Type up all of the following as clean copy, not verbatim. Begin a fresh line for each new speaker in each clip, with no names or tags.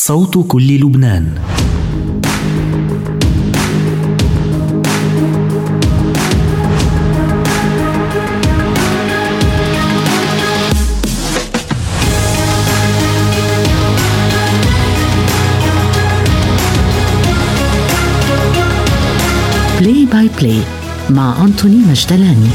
صوت كل لبنان.
بلاي باي بلاي مع أنتوني مجدلاني.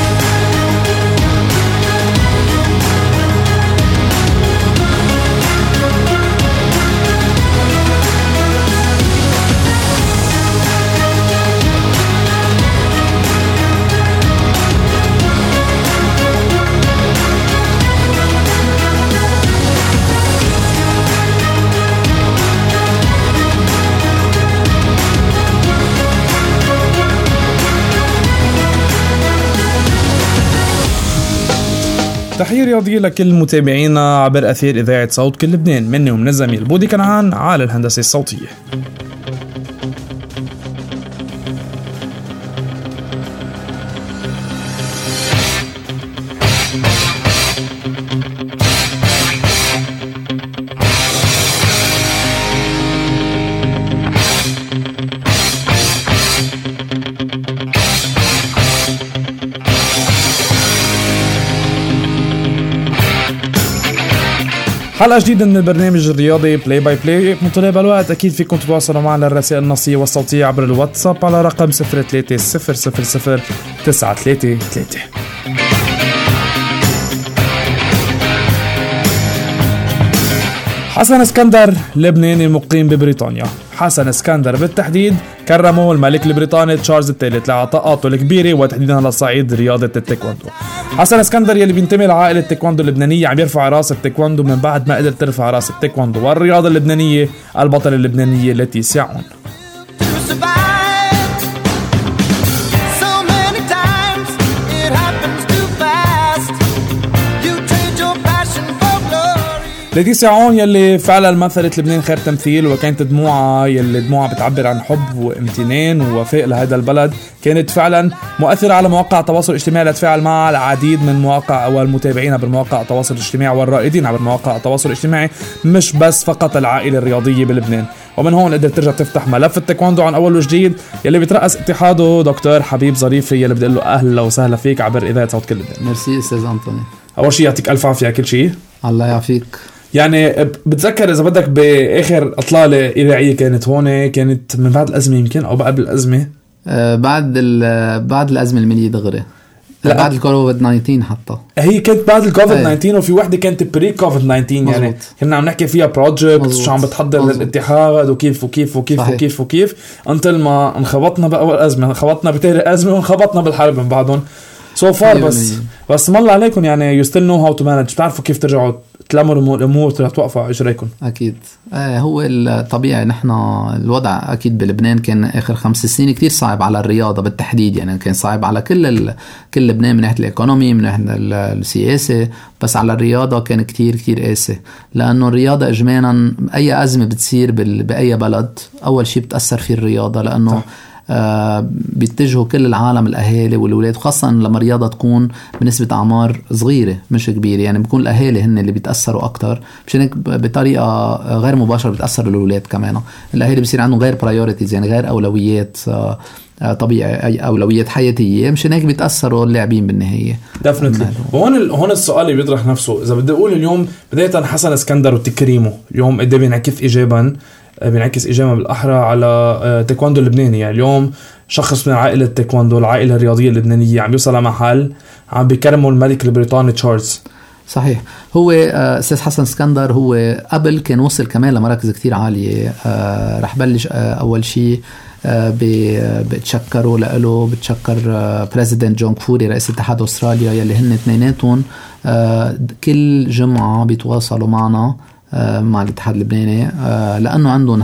تحية رياضية لكل متابعينا عبر أثير إذاعة صوت كل لبنان. مني ومن الزميل بودي كنعان على الهندسة الصوتية. حلقة جديدة من البرنامج الرياضي بلاي باي بلاي. مطلب الوقت أكيد فيكم تتواصلوا معنا الرسائل النصية والصوتية عبر الواتساب على رقم 03000933. حسن اسكندر لبناني مقيم ببريطانيا. حسن اسكندر بالتحديد كرمه الملك البريطاني تشارلز الثالث لعطاءاته الكبيرة وتحديدا على صعيد رياضة التايكوندو. حسن اسكندر يلي بينتمي لعائلة التايكوندو اللبنانية عم يرفع راس التايكوندو من بعد ما قدر ترفع راس التايكوندو والرياضة اللبنانية البطلة اللبنانية ليتيسيا عون. ليتيسيا عون يلي فعلا مثلت لبنان خير تمثيل، وكانت دموعها يلي دموعها بتعبر عن حب وامتنان ووفاء لهذا البلد، كانت فعلا مؤثرة على مواقع التواصل الاجتماعي لتفاعل مع العديد من مواقع والمتابعين بالمواقع التواصل الاجتماعي والرائدين على مواقع التواصل الاجتماعي، مش بس فقط العائلة الرياضية بلبنان. ومن هون قدرت ترجع تفتح ملف التايكوندو عن أول وجديد يلي بيترأس اتحاده دكتور حبيب ظريفي، يلي بدي أقول له أهلا وسهلا فيك عبر إذاعة صوت كل لبنان.
ميرسي أستاذ أنطوني.
أول شيء يعطيك ألف عافية كل شيء.
الله يعافيك.
يعني بتذكر إذا بدك بآخر إطلالة إذاعية كانت هون، كانت من بعد الأزمة يمكن أو قبل الأزمة؟
بعد الأزمة المالية دغري. لا بعد الكوفيد 19 حتى.
هي كانت بعد الكوفيد 19 وفي وحدة كانت بري كوفيد 19 مزبوط. يعني كنا عم نحكي فيها بروجكت شو عم بتحضر للاتحاد وكيف وكيف وكيف صحيح. وكيف وكيف انتل ما انخبطنا بأول أزمة، انخبطنا بتاني أزمة وانخبطنا بالحرب من بعدهم so far. بس ما الله عليكم يعني you still know how to manage، بتعرفوا كيف ترجعوا تلموا الأمور توقفوا على إجريكم.
أكيد هو الطبيعي. نحن الوضع أكيد بلبنان كان آخر 5 سنين كتير صعب على الرياضة بالتحديد، يعني كان صعب على كل لبنان من ناحية الإيكونومي من ناحية السياسة، بس على الرياضة كان كتير قاسي، لأنه الرياضة إجمالا أي أزمة بتصير بأي بلد أول شيء بتأثر فيه الرياضة، لأنه بيتجهوا كل العالم الأهالي والولاد، خاصة لما رياضة تكون بنسبة أعمار صغيرة مش كبيرة، يعني بيكون الأهالي هن اللي بيتأثروا أكتر، مشان هيك بطريقة غير مباشرة بتأثر الولاد كمان. الأهالي بيصير عندهم غير priorities، يعني غير أولويات طبيعي، أي أولويات حياتية، مشان هيك بيتأثروا اللاعبين بالنهاية.
هون السؤال اللي بيطرح نفسه، إذا بدي أقول اليوم بداية حسن اسكندر وتكريمه اليوم قد بينعكس إيجابا بالأحرى على تايكوندو اللبناني. يعني اليوم شخص من عائلة تايكوندو العائلة الرياضية اللبنانية عم يوصل لمحل عم بيكرموا الملك البريطاني تشارلز.
صحيح. هو أستاذ حسن اسكندر هو قبل كان وصل كمان لمراكز كتير عالية. رح بلش أول شيء بتشكروا له، بتشكر بريزيدنت جون كفوري رئيس اتحاد أستراليا، يلي هن اثنيناتهم كل جمعة بيتواصلوا معنا مع الاتحاد اللبناني، لأنه عندهم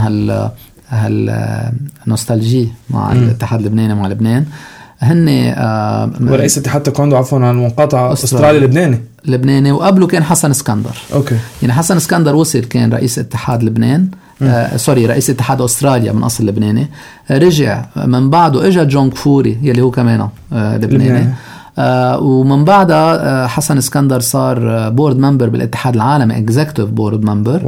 هالنوستالجي مع الاتحاد اللبناني مع لبنان. هن
ورئيس اتحاد تايكوندو عفوا عن منقطع أسترالي لبناني، وقبله كان حسن اسكندر. أوكي. يعني حسن اسكندر وصل كان رئيس اتحاد لبنان، رئيس اتحاد أستراليا من أصل لبناني، رجع من بعده اجى جون كفوري يلي هو كمان لبناني. ومن بعدها حسن اسكندر صار بورد ممبر بالاتحاد العالمي، اكزيكتيف بورد ممبر،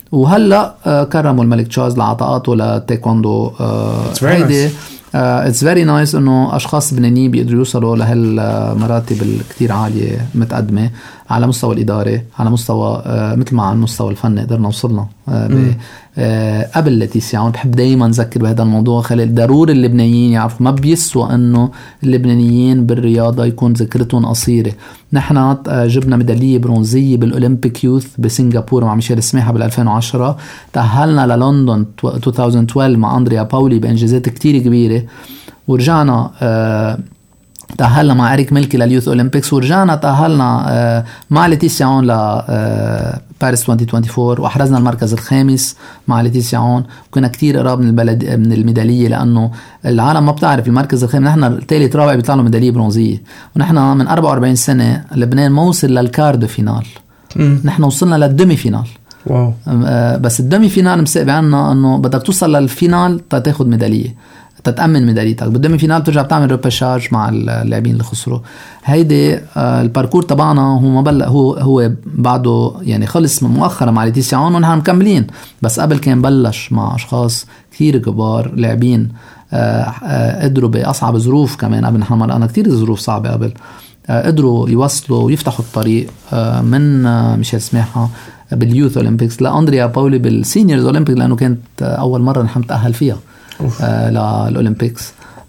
وهلا كرموا الملك تشارلز لعطاءاته للتايكوندو. هيدي it's very nice انه اشخاص لبنانيين بيقدروا يوصلوا لهالمراتب الكتير عاليه متقدمه على مستوى الاداره، على مستوى مثل ما على المستوى الفني قدرنا وصلنا قبل لاتيسيا عون. بحب دايما نذكر بهذا الموضوع خلال ضروري اللبنانيين يعرفوا ما بيسوى انه اللبنانيين بالرياضه يكون ذكرتهم قصيره. نحن جبنا ميداليه برونزيه بالاولمبيك يوث بسنغافوره مع ميشيل سماحه بال2010، تأهلنا للندن 2012 مع أندريا باولي بانجازات كتير كبيره، ورجعنا تأهلنا مع إريك ميلكي لليوث أولمبيكس، ورجعنا تأهلنا مع لاتيسيا عون لباريس 2024 وأحرزنا المركز الخامس مع لاتيسيا عون. وكنا كتير قراب من الميدالية، لأنه العالم ما بتعرف المركز الخامس نحن ثالث رابع بيطلع له ميدالية برونزية، ونحن من 44 سنة لبنان ما وصل للكاردو فينال، نحن وصلنا للدمي فينال.
واو.
بس الدمي فينال مسابق عنا أنه بدك توصل للفينال تاخد ميدالية، تتأمن ميداليتك. بالدمي فينال ترجع بتعمل ريبشارج مع اللاعبين اللي خسروا. هيدي الباركور تبعنا هو ما بلق، هو بعده يعني خلص مؤخرا مع لاتيسيا عون ونحن مكملين، بس قبل كان بلش مع أشخاص كثير كبار لاعبين قدروا بأصعب ظروف كمان قبل. نحن مرقنا كثير ظروف صعبة قبل، قدروا يوصلوا ويفتحوا الطريق من ميشيل سماحة باليوث أولمبيكس لأندريا باولي بالسينيورز أولمبيكس، لأنه كانت أول مرة نحن نتأهل فيها للأولمبيكس.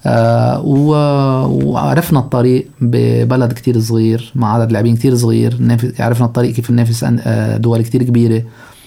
وعرفنا الطريق ببلد كتير صغير مع عدد لاعبين كتير صغير، عرفنا الطريق كيف ننافس دول كتير كبيرة،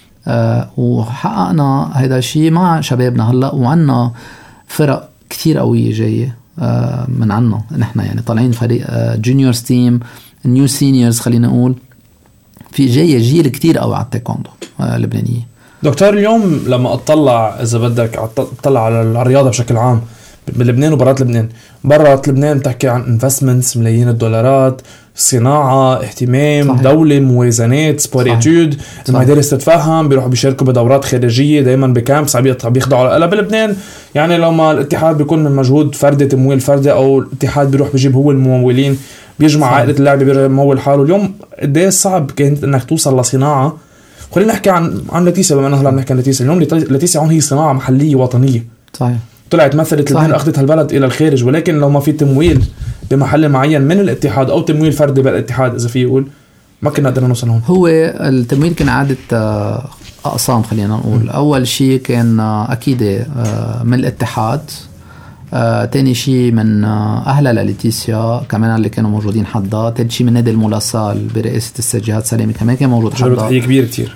وحققنا هذا الشيء مع شبابنا هلأ. وعنا فرق كتير قوية جاية من عنا، نحن يعني طالعين فريق جونيورز تيم، نيو سينيورز خلينا نقول، في جاية جيل كتير قوي على التايكوندو اللبنانية.
دكتور، اليوم لما اطلع اذا بدك اطلع على الرياضه بشكل عام بلبنان وبرات لبنان، برات لبنان تحكي عن انفستمنتس ملايين الدولارات، صناعه، اهتمام، صحيح. دوله، موازنات، سبوريتود، المدارس تتفهم، بيروحوا بيشاركوا بدورات خارجيه دائما بكامبس، عم بيخضعوا على بلبنان. يعني لو ما الاتحاد بيكون من مجهود فردي، تمويل فردي، او الاتحاد بيروح بيجيب هو الممولين، بيجمع عائله اللاعب بيمول حاله. اليوم قديه صعب كانت انك توصل لصناعه. خلينا نحكي عن لاتيسيا، بما انه هلا بنحكي عن لاتيسيا. اليوم لاتيسيا عون هي صناعه محليه وطنيه، صحيح، طلعت مثلت لبنان، اخذت هالبلد الى الخارج. ولكن لو ما في تمويل بمحل معين من الاتحاد او تمويل فردي بالاتحاد اذا في يقول، ما كنا قدرنا نوصل هون.
هو التمويل كان عادة اقسام، خلينا نقول. اول شيء كان اكيد من الاتحاد، تاني شيء من أهلا للاتيسيا كمان اللي كانوا موجودين حدا، تالت شيء من نادي المولاصال برئاسة السيد جهاد سلامي كمان كان موجود حدا.
تحية كبير كتير.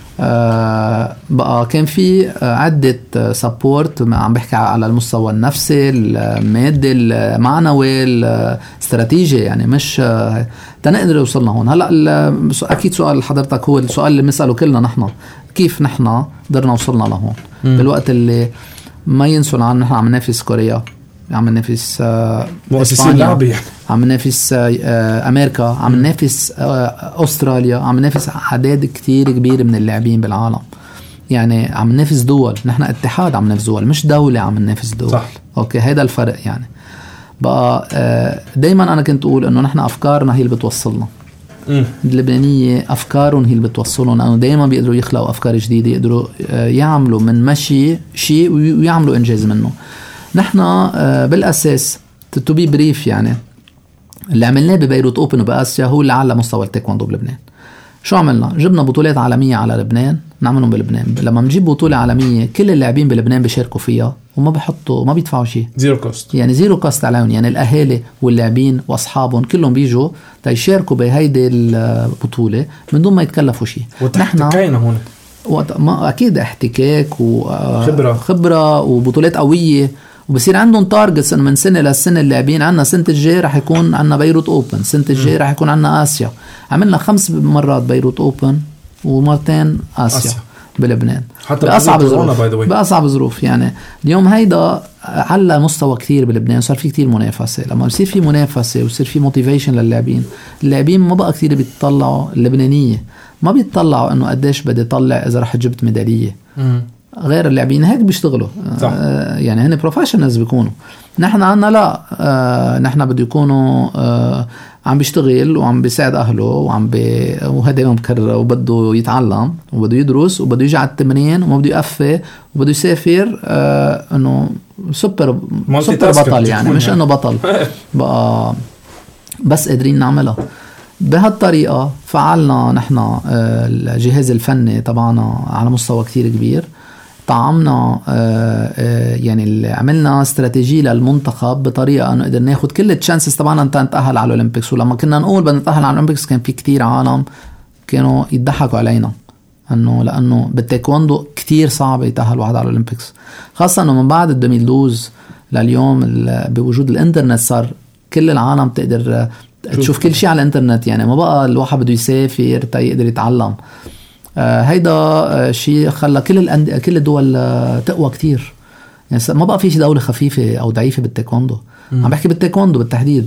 بقى كان في عدة سابورت، عم بحكي على المستوى النفسي، المادي، المعنوي، الاستراتيجي، يعني مش تنقدر يوصلنا هون. هلأ أكيد سؤال حضرتك هو السؤال اللي بنسأله كلنا نحن، كيف نحن قدرنا وصلنا لهون بالوقت اللي ما ينسوا عن نحن عم ننافس كوريا، عم ننافس
مؤسسين لعبة، يعني
عم ننافس أمريكا، عم ننافس أستراليا، عم ننافس عدد كتير كبير من اللاعبين بالعالم. يعني عم ننافس دول، نحن اتحاد عم ننافس دول، مش دولة عم ننافس دول.
صح.
أوكي، هيدا الفرق. يعني بقى دايما أنا كنت أقول إنه نحن أفكارنا هي اللي بتوصلنا. اللبنانية أفكارهم هي اللي بتوصلهم، لأنه دايما بيقدروا يخلقوا أفكار جديدة، يقدروا يعملوا من مشي شيء ويعملوا إنجاز منه. نحن بالأساس to be brief، يعني اللي عملناه ببيروت أوبن وبآسيا هو اللي على مستوى التايكوندو بلبنان. شو عملنا؟ جبنا بطولات عالمية على لبنان نعملهم بلبنان. لما نجيب بطولة عالمية كل اللاعبين بلبنان بيشاركوا فيها وما ما بيدفعوا شيء،
زيرو كوست،
يعني زيرو كوست عليهم. يعني الأهالي واللاعبين وأصحابهم كلهم بيجوا تيشاركوا بهيدي البطولة من دون ما يتكلفوا شيء.
نحن كاينة هون
ما أكيد احتكاك وخبرة وبطولات قوية، وبصير عندهم تارجتس من سنة للسنة. اللاعبين عنا سنة الجاي رح يكون عنا بيروت أوبن، سنة الجاي رح يكون عنا آسيا. عملنا 5 مرات بيروت أوبن ومرتين آسيا. بلبنان
حتى
بأصعب ظروف. يعني اليوم هيدا على مستوى كتير بلبنان، صار في كتير منافسة. لما يصير في منافسة ويصير في موتيفيشن للاعبين، اللاعبين ما بقى كتير بيتطلعوا اللبنانية، ما بيتطلعوا انه قديش بدي اطلع اذا رح جبت ميدالية. غير اللاعبين هيك بيشتغلوا، يعني هن بروفيشنالز بيكونوا. نحن عنا لا، نحن بده يكونوا عم بيشتغل وعم بيساعد أهله وهذا مكرر وبده يتعلم وبده يدرس وبده يجي على التمرين وما بده يقفي وبده يسافر إنه سوبر بطل يعني مش إنه بطل بقى بس قادرين نعملها بهالطريقة. فعلنا نحن الجهاز الفني طبعا على مستوى كتير كبير. طعمنا يعني عملنا استراتيجية للمنتخب بطريقة أنه قدر ناخد كل التشانسز طبعا أنت نتأهل على الأولمبيكس. ولما كنا نقول بدنا نتأهل على الأولمبيكس كان في كتير عالم كانوا يضحكوا علينا لأنه بالتايكوندو كتير صعب يتأهل واحد على الأولمبيكس، خاصة أنه من بعد 2012 لليوم بوجود الإنترنت صار كل العالم تقدر تشوف كل شيء على الإنترنت. يعني ما بقى الواحد بده يسافر يقدر يتعلم. هيدا شيء خلى كل الدول تقوى كتير. يعني ما بقى في شيء دولة خفيفة أو ضعيفة بالتايكوندو. عم بحكي بالتايكوندو بالتحديد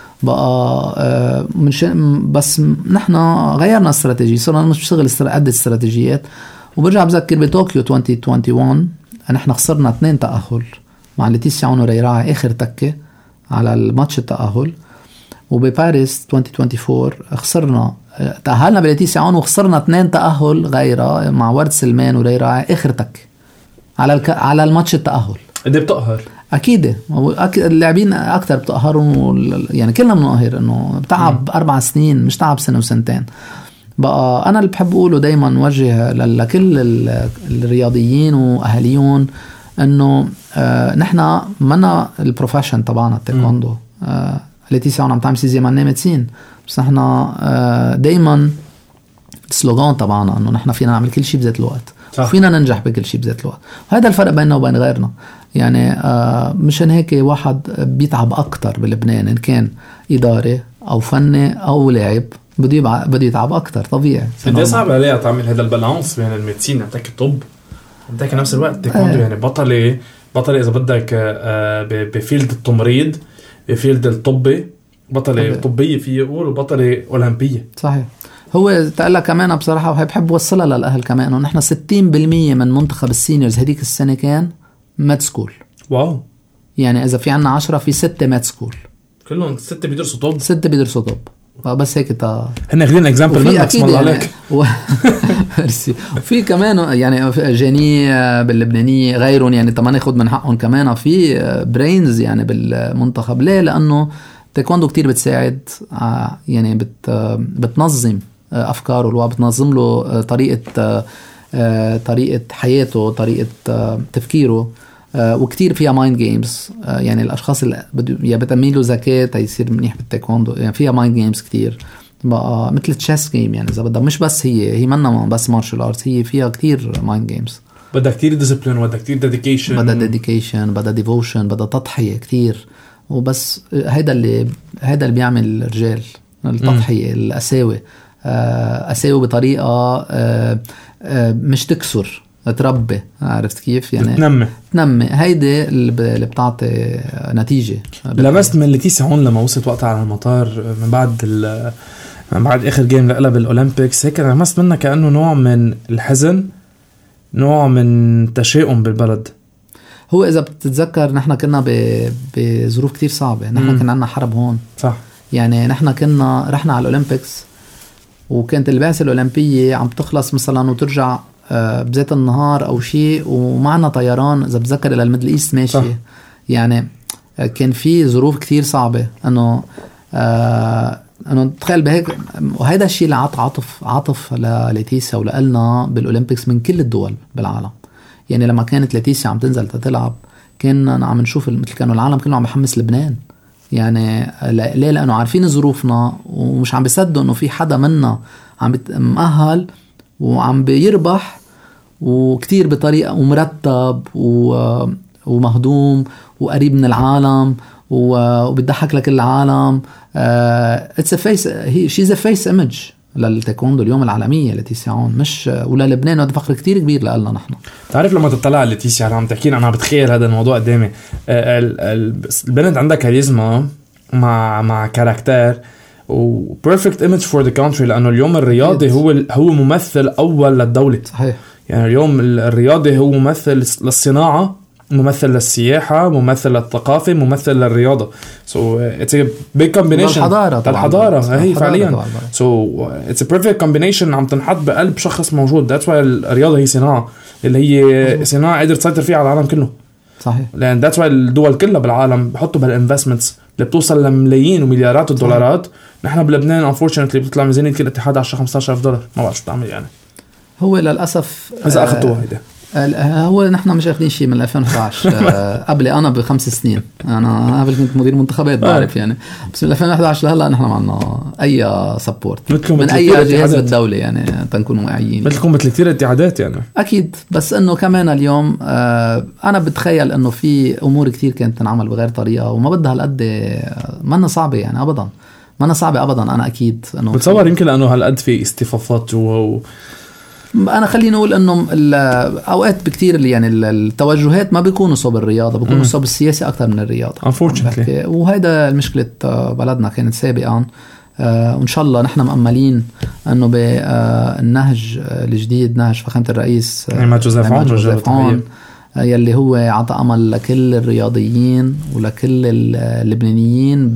بقى بس نحن غيرنا استراتيجية، صرنا مش بشتغل عدة استراتيجيات. وبرجع بذكر بطوكيو 2021 نحن خسرنا 2 تأهل مع ليتيسيا عون وريراعي آخر تكة على الماتش التأهل. وبباريس 2024 خسرنا تأهلنا بليتيسيا عون وخسرنا 2 تأهل غيرها مع ورد سلمان وريراعي آخر تك على الماتش التأهل.
قد بتقهر
أكيد اللاعبين أكتر بتقهروا يعني كلنا بنقهر إنه بتعب 4 سنين مش تعب سنة وسنتين. بقى أنا اللي بحب أقوله دايما نوجه لكل الرياضيين وأهليون إنه نحنا منا البروفيشن طبعا التايكوندو. ليتيسيا عم تعمل سيزي مع ميدسين بس نحنا دايما السلوغان طبعا انه نحنا فينا نعمل كل شيء بذات الوقت وفينا ننجح بكل شيء بذات الوقت. وهذا الفرق بيننا وبين غيرنا. يعني مشان هيك واحد بيتعب اكتر بلبنان ان كان اداري او فني او لاعب بده يتعب اكتر طبيعي.
قد صعب عليها تعمل هذا البالانس بين الميدسين عندك الطب عندك نفس الوقت تايكوندو. يعني بطل اذا بدك بفيلد التمريض بفيلد الطبي بطلة طبية فيه يقول وبطلة أولمبية.
صحيح. هو تقلق كمان بصراحة وهي بحب وصلها للأهل كمان إنه نحن 60% من منتخب السينيورز هديك السنة كان ماد سكول.
واو.
يعني إذا في عنا 10 في 6 ماد سكول كلهم
6 بيدرسوا طب
6 بيدرسوا طب. بس هيك
هن اخذين اكزامبل منك اسم الله عليك.
في كمان يعني جاني باللبنانية غيرهم يعني طبعا ناخد من حقهم كمان في برينز يعني بالمنتخب. ليه؟ لأنه تايكوندو كتير بتساعد يعني بتنظم أفكاره الواحد بتنظم له طريقة حياته طريقة تفكيره. وكتير فيها مايند جيمز. يعني الأشخاص اللي بتميلوا ذكاء يصير منيح بالتايكوندو يعني فيها مايند جيمز كتير بقى مثل تشيس جيم. يعني إذا بدها مش بس هي منا بس مارشال آرتس هي فيها كتير مايند جيمز.
بدها كتير ديسيبلين وبدها كتير ديديكيشن بدها ديفوشن بدها تضحية كتير. وبس هيدا اللي بيعمل الرجال التضحية القساوة بطريقة مش تكسر تربي. عرفت كيف يعني تنمي هيدي اللي بتعطي نتيجة. لبست من ليتيسيا عون لما وصلت وقتها على المطار من بعد آخر جيم لقلب بالأولمبيكس هيك لمست منها كأنه نوع من الحزن نوع من تشاؤم بالبلد.
هو إذا بتتذكر نحن كنا بظروف كتير صعبة. نحن كنا عنا حرب هون
صح.
يعني نحن كنا رحنا على الأولمبيكس وكانت البعثة الأولمبية عم تخلص مثلا وترجع بذات النهار أو شيء ومعنا طيران إذا بتذكر إلى الميدل إيست ماشي صح. يعني كان في ظروف كتير صعبة إنه تخيل بهيك. وهذا الشيء اللي عطف لليتيسيا ولقلنا بالأولمبيكس من كل الدول بالعالم. يعني لما كانت ليتيسيا عم تنزل تلعب كنا عم نشوف مثل كانوا العالم كله عم بحمس لبنان. يعني ليه؟ لأنه عارفين ظروفنا ومش عم بيصدقوا إنه في حدا منا عم مؤهل وعم بيربح وكتير بطريقة ومرتب ومهضوم وقريب من العالم وبيضحك لكل العالم. she's a face image للتايكوندو اليوم العالمية ليتيسيا عون مش ولا لبنان. وهذا فخر كتير كبير لنا نحن.
تعرف لما تطلع على ليتيسيا عم تحكينا أنا بتخيل هذا الموضوع قدامي. البنت عندها كاريزما مع كاركتر و perfect image for the country لأنه اليوم الرياضي هو ممثل أول للدولة.
صحيح.
يعني اليوم الرياضي هو ممثل للصناعة ممثل للسياحة، ممثل للثقافة، ممثل للرياضة. So it's a big combination. الحضارة هي فعليا. So it's a perfect combination عم تنحط بقلب شخص موجود. That's why الرياضة هي صناعة اللي هي صناعة قدر تسيطر فيها على العالم كله.
صحيح.
لأن that's why الدول كلها بالعالم بحطوا بالانفستمنتس اللي بتوصل لملايين ومليارات الدولارات. نحن بلبنان unfortunately بتطلع ميزانية كل اتحاد $10-15,000. ما بعرف شو تعمل يعني.
هو للأسف
إذا أخذتوها هيدا.
هو نحن مش اخذين شيء من 2011. قبل انا ب5 سنين انا قبل كنت مدير منتخبات بعرف يعني، بس من 2011 لهلا نحن ما عندنا اي سبورت من اي جهاز بالدوله يعني تنكون واعيين.
مثلكم مثل كثير اتحادات يعني
اكيد، بس انه كمان اليوم انا بتخيل انه في امور كثير كانت تنعمل بغير طريقه وما بدها هالقد ما صعبه يعني ابدا، ما صعبه ابدا. انا اكيد انه
بتصور يمكن لانه هالقد في اصطفافات
أنا خليني أقول إنه أوقات بكتير اللي يعني التوجهات ما بيكونوا صوب الرياضة، بيكونوا صوب السياسة أكتر من الرياضة
unfortunately.
وهذا المشكلة بلدنا كانت سابقا. وإن شاء الله نحن مأملين إنه بالنهج الجديد، نهج فخامة الرئيس
عماد جوزيف عون
يلي هو عطى أمل لكل الرياضيين ولكل اللبنانيين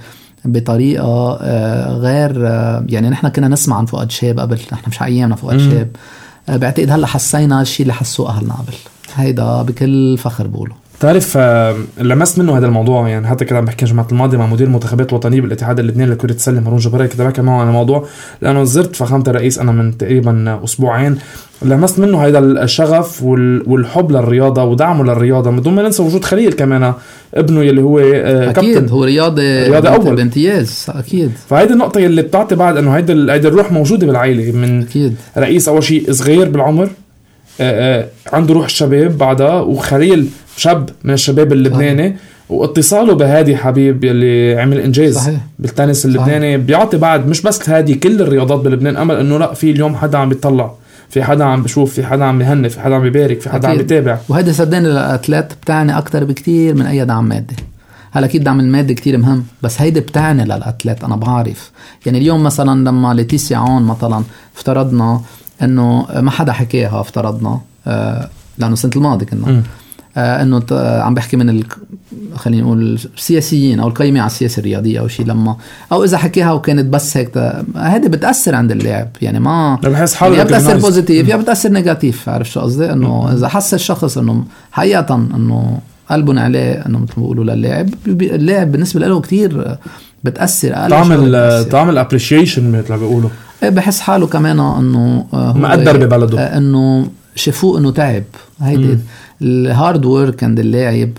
بطريقة غير يعني. نحن كنا نسمع عن فؤاد شاب قبل، نحن مش أيامنا فؤاد شاب. بعتقد هلأ حسينا الشيء اللي حسوه أهلنا قبل، هيدا بكل فخر بقوله.
تعرف لمست منه هذا الموضوع يعني، حتى كده بحكي الجمعة الماضية مع مدير المنتخبات الوطنية بالاتحاد اللبناني لكرة السلة مارون جبران، كده بحكي معه عن الموضوع لأنه زرت فخامة الرئيس أنا من تقريبا أسبوعين. لمست منه هذا الشغف والحب للرياضة ودعمه للرياضة، من دون ما ننسى وجود خليل كمان ابنه يلي هو
أكيد هو رياضة أول بامتياز أكيد.
فهيدي النقطة اللي بتعطي بعد أنه هيدي الروح موجودة بالعائلة من أكيد. رئيس أول شيء صغير بالعمر عنده روح الشباب بعدها، وخليل شاب من الشباب اللبناني واتصاله بهادي حبيب يلي عمل إنجاز صحيح. بالتنس اللبناني بيعطي بعد مش بس هادي كل الرياضات بلبنان أمل أنه لا في اليوم حدا عم بيطلع، في حدا عم بشوف، في حدا عم يهني، في حدا عم يبارك، في حدا عم يتابع.
وهذا صدقني للأتلات بتاعني أكتر بكتير من أي دعم مادي. هلا أكيد دعم المادي كتير مهم، بس هيدا بتاعني للأتلات. أنا بعرف يعني اليوم مثلا لما ليتيسيا عون مثلا افترضنا أنه ما حدا حكيها، افترضنا لأنه سنة الماضي كنا أنه عم بحكي من خلينا نقول السياسيين أو القيمة على السياسة الرياضية أو شيء، لما أو إذا حكيها وكانت بس هيك هذه بتأثر عند اللاعب يعني، ما يعني بتأثر بوزيتيف يا بتأثر نيجاتيف. عارف شو قصدي؟ أنه إذا حس الشخص أنه حقيقة أنه قلبه عليه أنه مثل ما بيقولوا للاعب، اللاعب بالنسبة له كتير بتأثر،
تعمل appreciation مثل ما بيقولوا،
بحس حاله كمان أنه
مقدر ببلده،
أنه شافوه أنه تعب. هيدي الهارد وورك عند اللاعب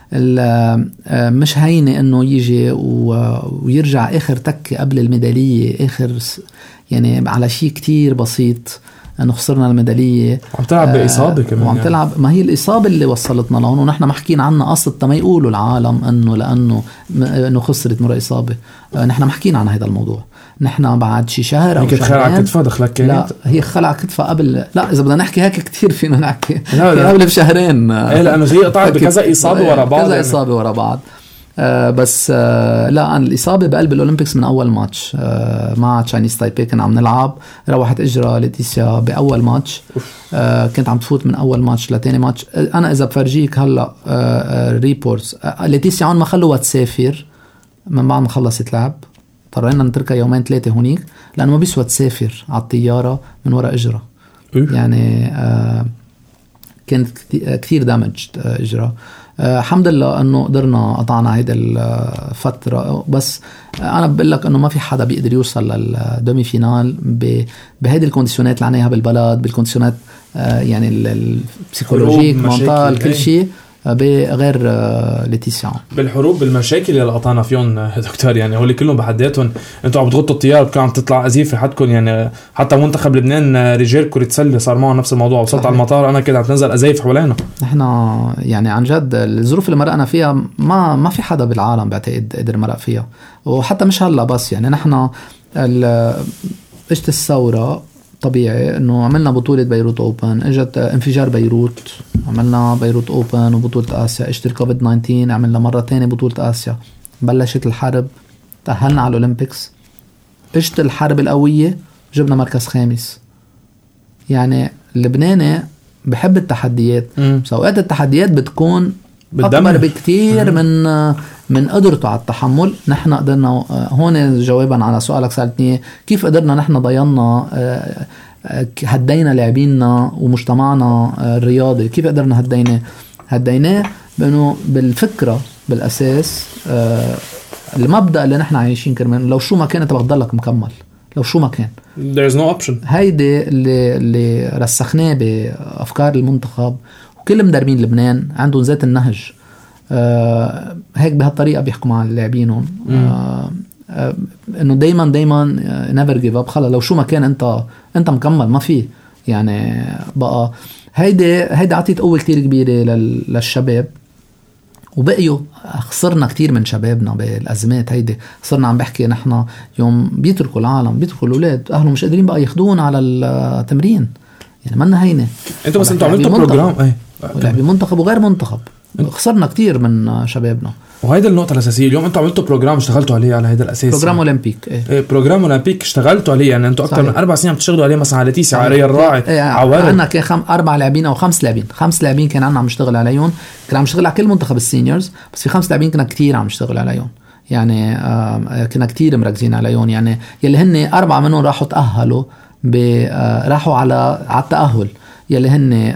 مش هينة انه يجي ويرجع اخر تكة قبل الميدالية، اخر يعني على شيء كتير بسيط انه خسرنا الميدالية.
عم تلعب بإصابة كمان
وعم تلعب يعني. ما هي الإصابة اللي وصلتنا لهون، ونحن محكين عنها قصة ما يقولوا العالم انه لانه خسرت مرة إصابة. نحن محكين عن هذا الموضوع، نحن بعد شي شهر أو شهرين.
خلع كتفها دخلك كانت؟
لا هي خلع كتفها قبل، لا إذا بدنا نحكي هيك كتير فينا نحكي قبل بشهرين.
إيه لأنه هي قطعت بكذا إصابة ورا بعض،
كذا إصابة ورا بعض. بس لا أنا الإصابة بقلب الأولمبيكس من أول ماتش مع تشاينيز تايبي كنا عم نلعب، روحت إجرى ليتيسيا بأول ماتش. كنت عم تفوت من أول ماتش لتاني ماتش. أنا إذا بفرجيك هلأ ريبورتس ليتيسيا عون ما خلوها تسافر من بعد ما خلصت لعب، اضطرينا نتركها 2-3 هونيك لأنه ما بيسوى تسافر على الطيارة من وراء إجرى. يعني كانت كثير دامج إجرى. الحمد لله أنه قدرنا قطعنا هيدا الفترة، بس أنا بقول لك أنه ما في حدا بيقدر يوصل للدومي فينال بهيدي الكونديشنات اللي عناها بالبلد، بالكونديشنات يعني البسيكولوجيك منطال كل شيء بغير ليتيسيا.
بالحروب بالمشاكل اللي قطعنا فيهم دكتور يعني هولي كلهم بحداتهم انتوا عم تغطوا الطياره بكون عم تطلع ازيفه حدكم يعني. حتى منتخب لبنان رجال كرة سله صار معه نفس الموضوع، وصلت على المطار انا كده عم تنزل ازيف حوالينا.
نحن يعني عن جد الظروف اللي مرقنا فيها ما في حدا بالعالم بعتقد قدر مرق فيها، وحتى مش هلا بس يعني نحن اجت الثوره طبيعي انه عملنا بطولة بيروت اوبن، اجت انفجار بيروت عملنا بيروت اوبن وبطولة اسيا، اجت الكوفيد 19 عملنا مرة تانية بطولة اسيا، بلشت الحرب تأهلنا على الاولمبيكس، اجت الحرب القوية جبنا مركز خامس. يعني اللبناني بحب التحديات، بس اوقات التحديات بتكون اكبر بكتير من قدرته على التحمل. نحن قدرنا هون جوابا على سؤالك سألتني كيف قدرنا نحن ضينا هدينا لاعبيننا ومجتمعنا الرياضي، كيف قدرنا هديناه بأنه بالفكرة بالأساس المبدأ اللي نحن عايشين كرمان لو شو ما كانت بضلك مكمل، لو شو ما كان
there's no option.
هيدي اللي رسخناه بأفكار المنتخب، وكل مدربين لبنان عندهم ذات النهج. هيك بهالطريقة بيحكوا مع اللاعبينهم انه دايما never give up. خلص لو شو ما كان انت مكمل، ما في يعني بقى. هيدي عطيت قوة كتير كبيرة للشباب، وبقيوا خسرنا كتير من شبابنا بالأزمات هيدي. خسرنا، عم بحكي نحن يوم بيتركوا العالم، بيتركوا الأولاد أهلهم مش قادرين بقى ياخدون على التمرين، يعني منا هينة.
انتوا عملتوا بروجرام
ولعبي منتخب وغير منتخب، خسرنا كتير من شبابنا.
وهيدا النقطة الأساسية. اليوم أنتوا عملتوا بروجرام اشتغلتوا عليه على هيدا الأساس،
بروجرام أولمبيك.
بروجرام أولمبيك اشتغلتوا عليه، يعني أنتوا أكتر من 4 سنين عم تشتغلوا عليه، مثلا على تيسي، على الراعي،
عنا كان 4 لاعبين أو 5 لاعبين. 5 لاعبين كان عنا عم نشتغل عليهم، كنا عم نشتغل على كل منتخب السينيورز، بس في 5 لاعبين كنا كتير عم نشتغل عليهم، يعني كنا كتير مركزين عليهم. يعني يلي هن 4 منهم راحوا تأهلوا راحوا على التأهل، يلي هن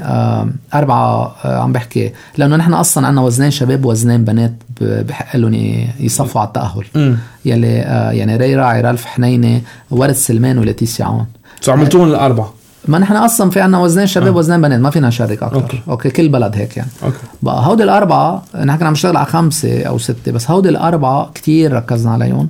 4 عم بحكي لأنه نحن أصلا عنا وزنين شباب ووزنين بنات بحق لهم يصفوا على التأهل. يلي يعني ري راعي، رالف حنينة، ورد سلمان ولتيسيا عون.
عملتون ال4؟
ما نحن أصلا في عنا وزنين شباب ووزنين بنات، ما فينا نشارك أكتر. أوكي كل بلد هيك يعني. بقى هودي ال4 نحن عم نشتغل على 5 أو 6، بس هودي ال4 كتير ركزنا عليهم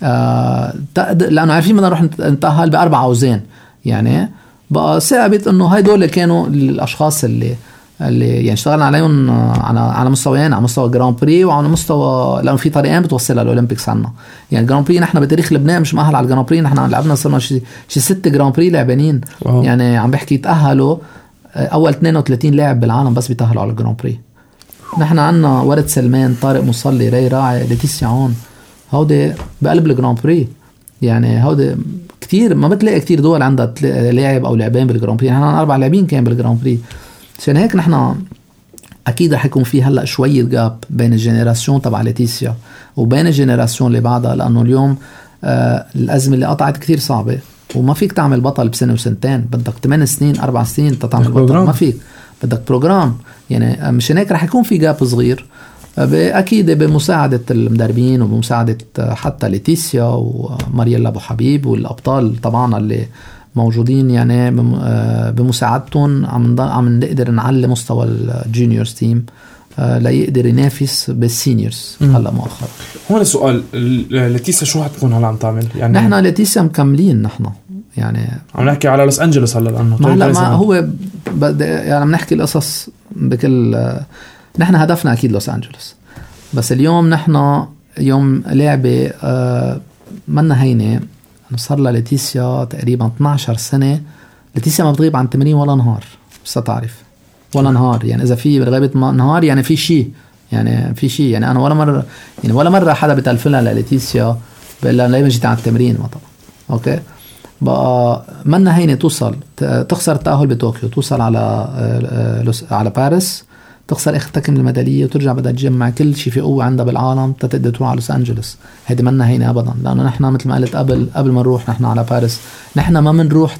لأنه عارفين بدنا نروح نتأهل ب4 أوزان. يعني بقى صعبت انه هيدول كانوا الاشخاص اللي يعني اشتغلنا عليهم على مستويين، على مستوى الجراند بري وعلى مستوى، لانه في طريقين بتوصل للاولمبيكس عنا. يعني الجراند بري نحن بتاريخ لبنان مش مؤهل على الجراند بري، نحن لعبنا صرنا شي 6 جراند بري لاعبين. يعني عم بحكي تاهلوا اول 32 لاعب بالعالم بس بيتاهلوا على الجراند بري. نحن عنا ورد سلمان، طارق مصلي، ري راعي، لتيسيا عون، هودي بقلب الجراند بري. يعني هودي كتير ما بتلاقي كتير دول عندها لاعب او لاعبين بالجراند بري. نحن 4 لاعبين كان بالجراند بري. عشان هيك نحن اكيد رح يكون في هلا شويه جاب بين الجينيراسيون تبع ليتيسيا وبين الجينيراسيون اللي بعدها، لانه اليوم الازمه اللي قطعت كتير صعبه، وما فيك تعمل بطل بسنه وسنتين، بدك 8 سنين 4 سنين تتعمل بطل، ما فيك، بدك بروجرام. يعني مشان هيك رح يكون في جاب صغير، أكيد بمساعدة المدربين وبمساعدة حتى ليتيسيا ومارييلا أبو حبيب والأبطال طبعا اللي موجودين. يعني بمساعدتهم عم نقدر نعلي مستوى الجونيورز تيم ليقدر ينافس بالسينيورز. هلا مؤخرا
هون السؤال، ليتيسيا شو هتكون هلا عم تعمل؟ يعني
نحن ليتيسيا مكملين، نحن يعني
عم نحكي على لوس أنجلوس هلا، لأنه
ما هو يعني عم نحكي القصص بكل. نحن هدفنا أكيد لوس أنجلوس، بس اليوم نحن يوم لعبة منا هينة. صار لها ليتيسيا تقريبا 12 سنة. ليتيسيا ما بتغيب عن تمرين ولا نهار، بس تعرف ولا نهار. يعني إذا في غيبة نهار يعني في شيء، يعني أنا ولا مرة حدا بتلفلها لليتيسيا بقول لا جيت عن التمرين ما طبعا. أوكي بقى منا هينة توصل تخسر التأهل بطوكيو، توصل على باريس، تخسر اختك من الميداليه وترجع بدها تجمع كل شيء في قوه عندها بالعالم تقدر تروح على لوس أنجلوس. هيدي منا هينه ابدا، لانه نحن مثل ما قلت قبل ما نروح نحن على باريس، نحن ما منروح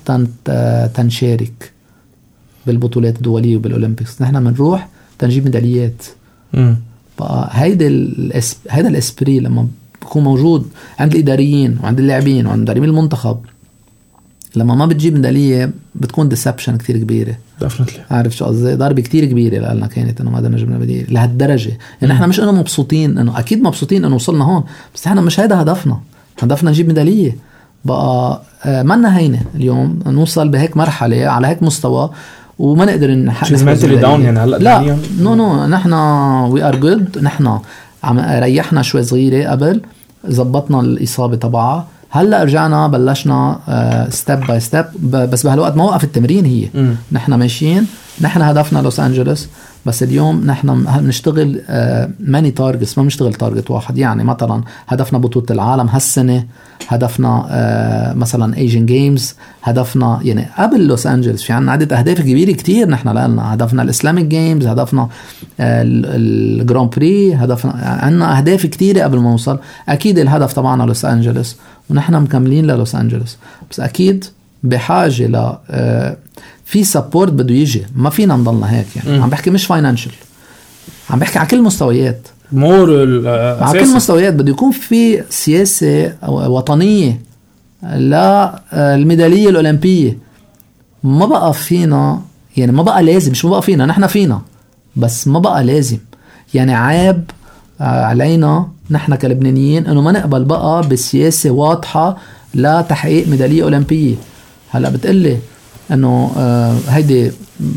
تنشارك بالبطولات الدوليه وبالاولمبيكس، نحن منروح تنجيب ميداليات. بقى هيدا الاسبري لما بيكون موجود عند الاداريين وعند اللاعبين وعند مدربين المنتخب، لما ما بتجيب ميداليه بتكون ديسبشن كتير كبيره. عارف شو قصدي؟ ضربة كتير كبيرة لنا كانت انه ما قدرنا نجيب ميدالية لهالدرجة. يعني احنا مش انه مبسوطين، انه اكيد مبسوطين انه وصلنا هون، بس احنا مش هيدا هدفنا نجيب ميدالية. بقى منا هينة اليوم نوصل بهيك مرحلة على هيك مستوى وما نقدر نحقق
يعني هلا.
لا نو نحن وي ار جود. نحن ريحنا شوي صغيرة قبل، زبطنا الإصابة تبعها، هلا رجعنا بلشنا ستيب باي ستيب. بس بهالوقت ما وقف التمرين، هي نحن ماشيين نحن هدفنا لوس أنجلوس، بس اليوم نحن بنشتغل ماني تارجتس، ما بنشتغل تارجت واحد. يعني مثلا هدفنا بطولة العالم هالسنة، هدفنا مثلا ايجن جيمز، هدفنا يعني قبل لوس أنجلوس في عنا عدة أهداف كبيرة كتير نحن لنا. هدفنا الإسلاميك جيمز، هدفنا الجران بري، هدفنا عنا أهداف كتيرة قبل ما نوصل. أكيد الهدف طبعنا لوس أنجلوس ونحن مكملين للوس أنجلوس، بس أكيد بحاجة ل في سبورت بده يجي. ما فينا نضلنا هيك يعني. عم بحكي مش فاينانشل، عم بحكي على كل مستويات، على كل مستويات. بده يكون في سياسة وطنية للميدالية الأولمبية. ما بقى فينا يعني، ما بقى لازم، مش ما بقى فينا، نحن فينا بس ما بقى لازم. يعني عيب علينا نحن كلبنانيين انه ما نقبل بقى بسياسة واضحة لتحقيق ميدالية أولمبية. هلأ بتقلي انه هيدي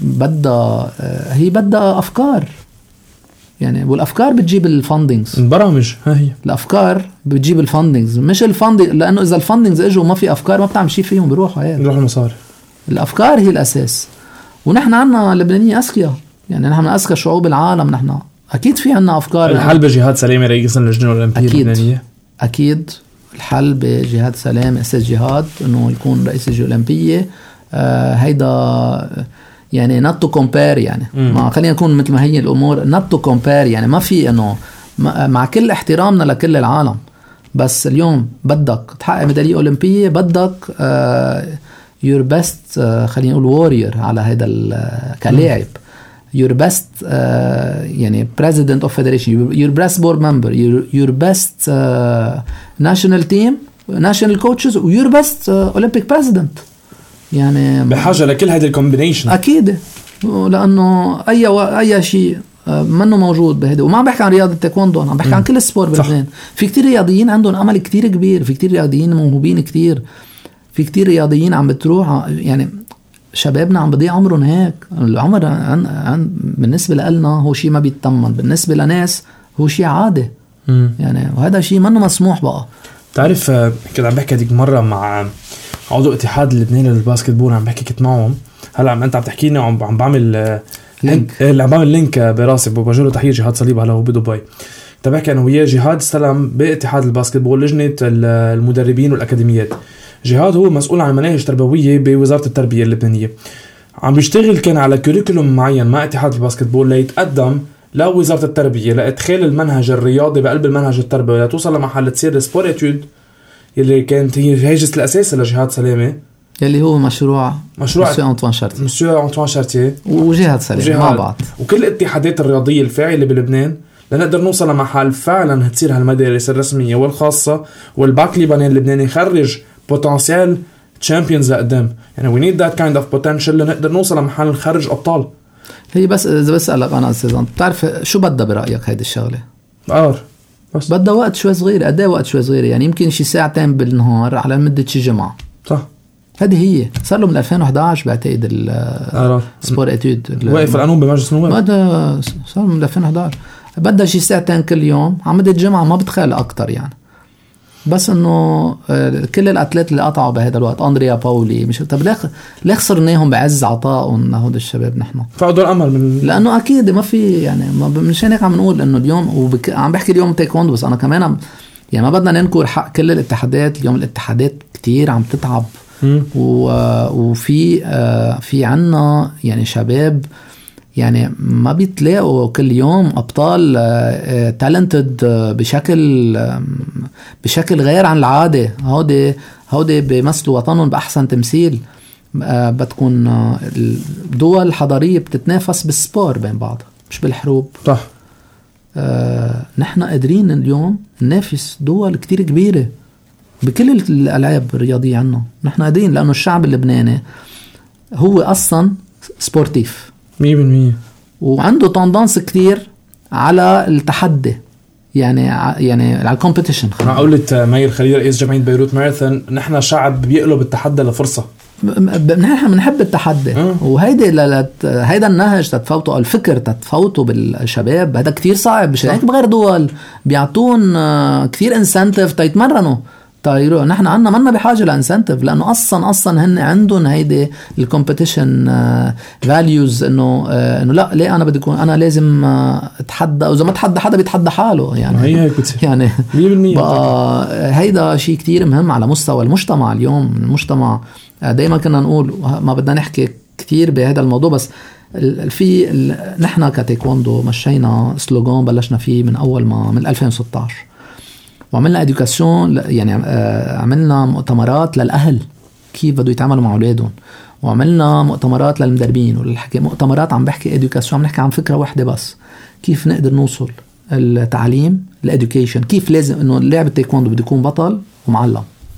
بدها افكار يعني، والافكار بتجيب الفاندينجز،
البرامج هي
الافكار بتجيب الفاندينجز، مش الفاندينج. لانه اذا الفاندينجز اجوا وما في افكار ما بتعمل شيء فيهم، بيروحوا
المصاري.
الافكار هي الاساس. ونحن عنا لبنانيين اذكياء يعني، نحن من اذكى شعوب العالم. نحن اكيد في عنا افكار.
الحل بجهاد سلامة رئيس اللجنة الأولمبية اللبنانية.
اكيد الحل بجهاد سلامة اساس جهاد انه يكون رئيس اللجنة الأولمبية. هيدا يعني not to compare يعني. ما خلينا نكون مثل ما هي الأمور not to compare يعني. ما في إنه مع كل احترامنا لكل العالم، بس اليوم بدك تحقق ميدالية أولمبية، بدك your best خلينا نقول warrior على هيدا كلاعب، your best يعني president of federation, your best board member, your best national team, national coaches, your best Olympic president. يعني
بحاجة لكل هذه الكومبينيشن
أكيد، لأنه أي شيء منه موجود بهذا. وما عم بحكي عن رياضة التايكوندو، عم بحكي عن كل السبور بلبنان. في كتير رياضيين عندهم أمل كتير كبير، في كتير رياضيين موهوبين كتير، في كتير رياضيين عم بتروح يعني. شبابنا عم بضيع عمرهم هيك. العمر بالنسبة لنا هو شيء ما بيتمن، بالنسبة لناس هو شيء عادي يعني. وهذا شيء منه مسموح بقى.
تعرف كنت عم بحكي هذيك مرة مع عضو اتحاد اللبناني للباسكتبول، عم بحكي كنت معهم. هلا انت عم تحكيني عم بعمل لينك، عم بعمل لينك براسي وبجيله تحية جهاد صليب هلا هو بدبي. كنت بحكي انا وياه. جهاد استلم باتحاد الباسكتبول لجنة المدربين والأكاديميات. جهاد هو مسؤول عن مناهج تربوية بوزارة التربية اللبنانية. عم بيشتغل كان على كوريكولوم معين مع اتحاد الباسكتبول ليتقدم لوزارة التربية لإدخال المنهج الرياضي بقلب المنهج التربوي لتوصل لمحل تصير سبور اتيود اللي كانت هي هيجس الأساس لجهاد سلامة،
اللي هو مشروع مسيو أنطوان شارتيه وجهاد سلامة مع بعض،
وكل الاتحادات الرياضية الفاعلة بلبنان لنقدر نوصل لمحل فعلا تصير هالمدارس الرسمية والخاصة والباك لبنان اللبناني خرج بوتنسيال تشامبيونز لقدام. يعني we need that kind of potential لنقدر نوصل لمحل نخرج أبطال.
هي بس إذا بسألك أنا أستاذ، بتعرف شو بدها برأيك هيدي الشغلة؟
بس
بدها وقت شوي صغير. قد ايه وقت شوي صغير؟ يعني يمكن شي ساعتين بالنهار على مدة شي جمعة.
صح.
هذه هي صار له من 2011 بعتقد السبور اتيود
واقف القانون بمجلس النواب.
بدها صار من 2011. بدها شي ساعتين كل يوم على مدة جمعة، ما بتخيل أكتر يعني. بس انه كل الاتليت اللي قطعوا بهذا الوقت، اندريا باولي، مش طب ليه خسرناهم بعز عطائهم لهود الشباب؟ نحن
فقدوا الامل من
لانه اكيد ما في يعني. مش هيك عم نقول انه اليوم عم بحكي اليوم تايكوندو، بس انا كمان يعني ما بدنا ننكر حق كل الاتحادات. اليوم الاتحادات كتير عم تتعب وفي عنا يعني شباب يعني ما بيتلاقوا كل يوم أبطال تالنتد بشكل غير عن العادة. هودي بيمثلوا وطنهم بأحسن تمثيل. بتكون الدول الحضارية بتتنافس بالسبور بين بعض مش بالحروب.
صح.
نحن قادرين اليوم ننافس دول كتير كبيرة بكل الألعاب الرياضية عنا. نحن قادرين لأنه الشعب اللبناني هو أصلا سبورتيف
100%،
وعنده تندنس كتير على التحدي يعني على الكومبيتيشن.
معقولة ماير خليل رئيس جمعية بيروت ماراثون، نحن شعب بيقلب التحدي لفرصة.
نحن بنحب التحدي هيدا النهج تتفوتوا الفكر تتفوتوا بالشباب. هذا كتير صعب. مش هيك بغير دول بيعطون كتير انسنتيف تيتمرنوا طيب نحن عنا منا بحاجة لإنسنتيف، لأنه أصلا هن عندهم هيدي الكومبيتيشن فاليوز، إنه لا ليه أنا بدي أكون، أنا لازم أتحدى، وإذا ما تحدى حدا بيتحدى حاله يعني.
هي
يعني
100%
هيدا شيء كتير مهم على مستوى المجتمع اليوم. المجتمع دايما كنا نقول، ما بدنا نحكي كتير بهذا الموضوع، بس في نحن كتايكوندو مشينا سلوغان بلشنا فيه من أول ما من 2016، وعملنا إدوكاسيون، يعني عملنا مؤتمرات للأهل كيف بدو يتعاملوا مع أولادهم، وعملنا مؤتمرات للمدربين والحكي، مؤتمرات عم بحكي إدوكاسيون، عم نحكي عن فكرة واحدة بس، كيف نقدر نوصل التعليم الإدوكيشن، كيف لازم إنه اللاعب التايكوندو بده يكون بطل ومعلم.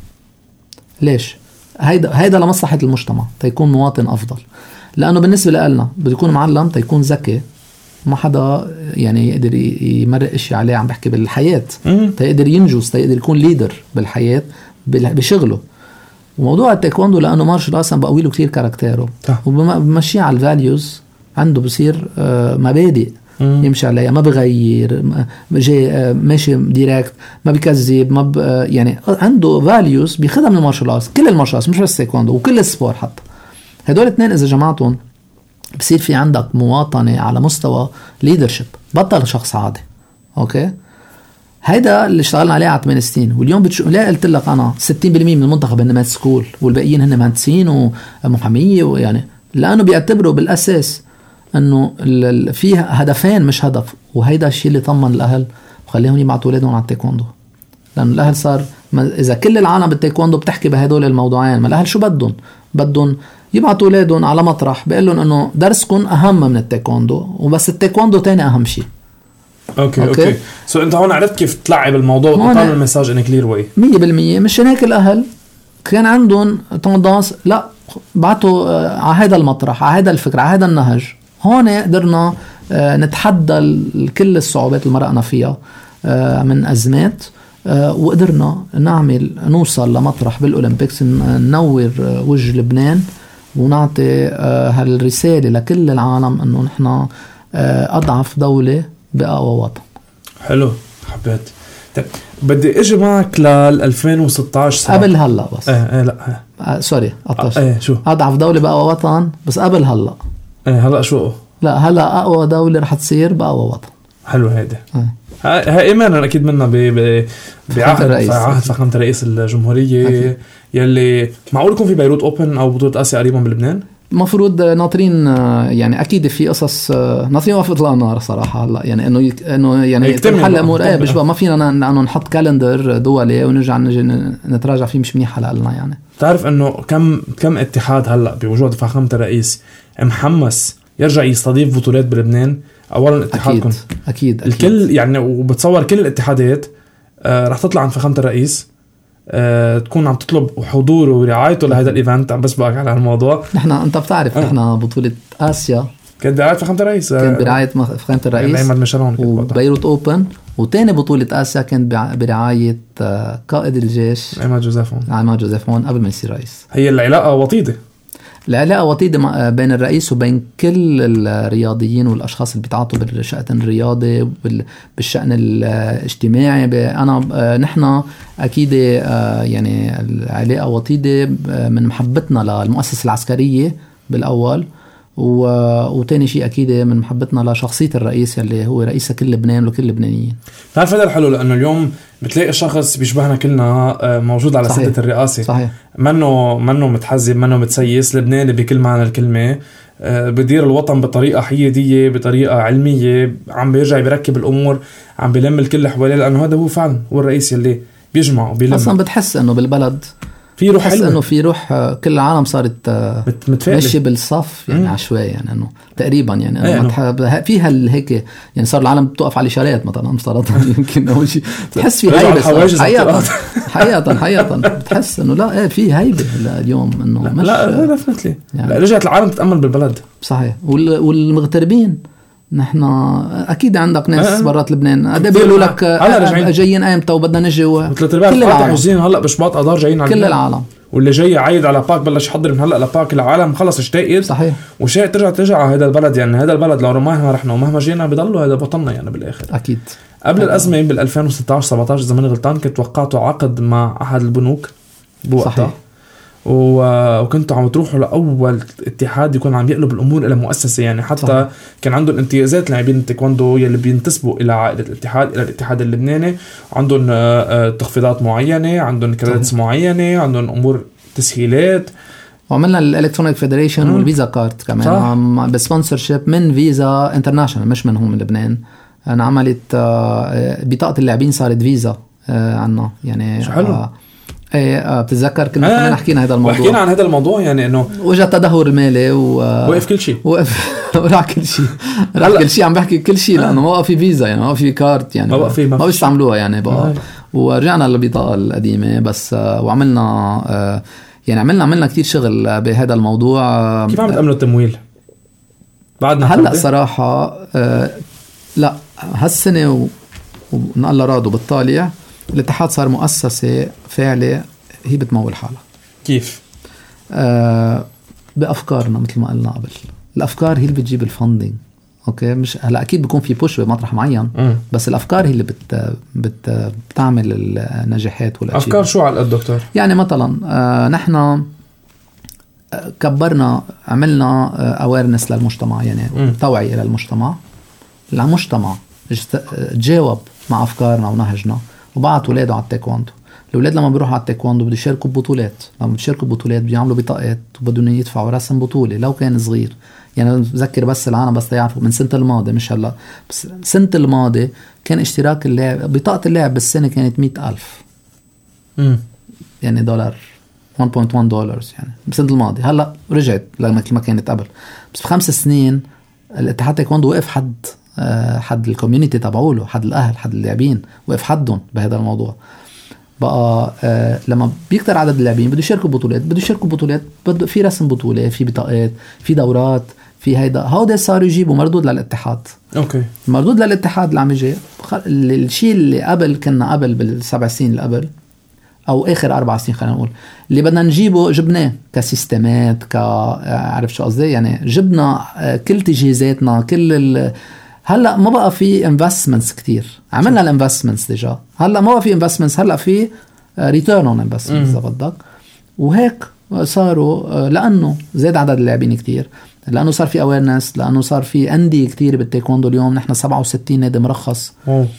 ليش؟ هيدا لمصلحة المجتمع، تيكون مواطن أفضل، لأنه بالنسبة لنا بده يكون معلم، تيكون ذكي، ما حدا يعني يقدر يمرق اشي عليه، عم بحكي بالحياة، تيقدر ينجز، تيقدر يكون ليدر بالحياة بشغله. وموضوع التايكوندو لأنه مارشال أصلا بقوي له كتير كاركتيره، وبمشي على الفاليوز عنده، بصير مبادئ يمشي عليها، ما بغير، ماشي ديركت، ما بيكذب، يعني عنده فاليوز بيخدم من المارشال أرتس، كل المارشال أرتس مش بس التايكوندو، وكل السبور حتى. هدول اثنين إذا جمعتهم بصير في عندك مواطنة على مستوى ليدرشيب، بطل شخص عادي. أوكي، هيدا اللي اشتغلنا عليه على 8 سنين. واليوم لا قلت لك أنا 60% من المنتخب هن مات سكول، والباقيين هن مهندسين ومحامية، ويعني لأنه بيعتبروا بالأساس أنه فيها هدفين مش هدف. وهيدا الشيء اللي طمن الأهل وخليهم يبعتوا أولادهم على التايكوندو، لأن الأهل صار إذا كل العالم بالتايكوندو بتحكي بهدول الموضوعين، ما الأهل شو بدهم يبعتوا أولادهم على مطرح بيقول لهم إنه درسكم أهم من التايكوندو، وبس التايكوندو تاني أهم شيء.
أوكي. سو أنت هون عرفت كيف تلعب الموضوع وتطلع المساج إن كلير واي
100%. مش هيك الأهل كان عندهم تندنس لا بعتوا على هذا المطرح، على هذا الفكرة، على هذا النهج. هون قدرنا نتحدى كل الصعوبات اللي مرقنا فيها من أزمات، وقدرنا نوصل لمطرح بالأولمبيكس، ننور وجه لبنان ونعطي هالرسالة لكل العالم أنه نحن أضعف دولة بأقوى وطن.
حلو، حبيت. طيب بدي اجي معك لل 2016 صراحة.
قبل هلا بس
لا
سوري
شو
أضعف دولة بأقوى وطن، بس قبل هلا
هلا شو؟
لا هلا أقوى دولة رح تصير بأقوى وطن.
حلو هيدا. هاي إيمانا أكيد منا بعهد فخامة رئيس الجمهورية أكيد. يلي معقول يكون في بيروت أوبن أو بطولة آسيا قريبا بلبنان؟
مفروض ناطرين، يعني أكيد في قصص ناطرين وقفت النار صراحة هلا، يعني إنه يعني تنحل أمور بشبه ما فينا إنه نحط كالندر دولي ونرجع نجي نتراجع فيه، مش منيح لنا يعني. تعرف
إنه كم اتحاد هلا بوجود فخامة الرئيس محمس يرجع يستضيف بطولات بلبنان؟ أولا اتحادكم
أكيد
الكل يعني، وبتصور كل الاتحادات رح تطلع عند فخامة الرئيس تكون عم تطلب حضوره ورعايته لهذا الايفنت. عم بسبقك على الموضوع.
انت بتعرف نحن بطولة آسيا
كانت برعاية فخامة الرئيس،
كانت برعاية فخامة الرئيس، وبيروت اوبن، وتاني بطولة آسيا كانت برعاية قائد الجيش عماد جوزيفون قبل ما يصير رئيس.
هي العلاقة وطيدة
بين الرئيس وبين كل الرياضيين والأشخاص اللي بيتعاطوا بالشأن الرياضي بالشأن الاجتماعي. نحن أكيد يعني العلاقة وطيدة من محبتنا للمؤسسة العسكرية بالأول، وتاني شيء أكيد من محبتنا لشخصية الرئيس اللي هو رئيس كل لبنان وكل اللبنانيين.
تعرف هذا الحلو، لأنه اليوم بتلاقي الشخص بيشبهنا كلنا موجود على سدة الرئاسة.
صحيح.
منه متحزب، منه متسيس، لبناني بكل معنى الكلمة، بدير الوطن بطريقة حيادية، بطريقة علمية، عم بيرجع بيركب الأمور، عم بيلم الكل حواليه، لأنه هذا هو فعلا هو الرئيس اللي بيجمع وبيلم.
أصلا بتحس أنه بالبلد
في روح حلوة،
انه في روح، كل العالم صارت ماشي بالصف يعني عشوائي، يعني انه تقريبا يعني فيها هيك يعني صار العالم بتوقف على الاشارات مثلا مفترض يمكن اول شيء تحس في هيبه حقيقه بتحس انه لا في هيبه اليوم انه مش
لا دفنتلي يعني. لا رجعت العالم تتامل بالبلد.
صحيح. والمغتربين نحن اكيد عندك ناس برات لبنان هذا بيقولوا لك جايين ايمتى وبدنا نجي،
كل العالم جايين هلا بشباط اذار جايين على
كل العالم،
واللي جاي عايد على باك بلش يحضر من هلا لباك. العالم خلص اشتاقت
صحيح
وشيء ترجع على هذا البلد. يعني هذا البلد لو مهما رحنا ومهما جينا بضلوا هذا بطلنا يعني بالاخر.
اكيد.
قبل الازمه بال 2016 17 اذا ماني غلطان كنت وقعتوا عقد مع احد البنوك بوقتها، وكنتوا عم تروحوا لاول اتحاد يكون عم يقلب الامور الى مؤسسه. يعني حتى صحيح. كان عندهم امتيازات لاعبين التايكوندو يلي بينتسبوا الى عائله الاتحاد، الى الاتحاد اللبناني، عندهم تخفيضات معينه، عندهم كريدتس معينه، عندهم امور تسهيلات.
وعملنا الالكترونيك فيدريشن والفيزا كارت كمان بسبونسرشيب من فيزا انترناشونال مش من هم من لبنان. انا عملت بطاقه اللاعبين صارت فيزا عنا يعني. حلو. بتتذكر كنا كمان حكينا هذا الموضوع،
وحكينا عن هذا الموضوع يعني انه
وجه التدهور المالي ووقف
كل شيء،
وراح كل شيء كل شيء. عم بحكي كل شيء لانه ما في فيزا يعني، ما في كارت يعني، ما بيستعملوها يعني بقى. ورجعنا للبطاقه القديمه بس. وعملنا يعني عملنا كتير شغل بهذا الموضوع.
كيف عم تعملوا التمويل بعدنا
هلا صراحه؟ لا هالسنه ونقل رادو بالطالع الاتحاد صار مؤسسة فعلية هي بتمول حالها.
كيف؟
بأفكارنا مثل ما قلنا قبل. الأفكار هي اللي بتجيب الفندنج. أوكي مش هلا أكيد بيكون في بوش بمطرح معين بس الأفكار هي اللي بتعمل النجاحات والأشياء.
أفكار شو على الدكتور؟
يعني مثلا نحن كبرنا عملنا awareness للمجتمع يعني توعية للمجتمع. المجتمع تجاوب مع أفكارنا ونهجنا وبعت ولاده على التايكوندو. الأولاد لما بيروحوا على التايكوندو بده يشاركوا ببطولات، لما بيشاركوا ببطولات بيعملوا بطاقات وبدهم يدفعوا رسم بطولة لو كان صغير. يعني بذكر بس العالم بس يعرفوا من سنة الماضي مش هلا بس سنة الماضي كان اشتراك اللاعب بطاقة اللاعب بالسنة كانت 100,000 يعني دولار 1.1 دولار يعني بسنة الماضي. هلا رجعت لما كانت قبل بس ب5 سنين الاتحاد تايكوندو وقف حد الكوميونيتي تبعوله، حد الأهل، حد اللاعبين، وقف حدهم بهذا الموضوع. بقى لما بيكتر عدد اللاعبين بده يشاركوا بطولات بده في رسم بطولة، في بطاقات، في دورات، في هودا صاروا يجيبوا مردود للاتحاد.
اوكي
مردود للاتحاد اللي عم يجي الشيء اللي قبل كنا قبل بال7 سنين اللي قبل او اخر 4 سنين خلينا نقول اللي بدنا نجيبه جبناه كسيستمات عارف شو قصدي يعني. جبنا كل تجهيزاتنا كل هلا ما بقى في انفستمنتس كتير. عملنا الانفستمنتس ديجا، هلا ما بقى في انفستمنتس، هلا في ريتيرن اون انفستمنتس اذا بدك. وهيك صاروا لانه زاد عدد اللاعبين كتير، لانه صار في اويرنس، لانه صار في انديه كتير بالتايكوندو. اليوم نحن 67 نادي مرخص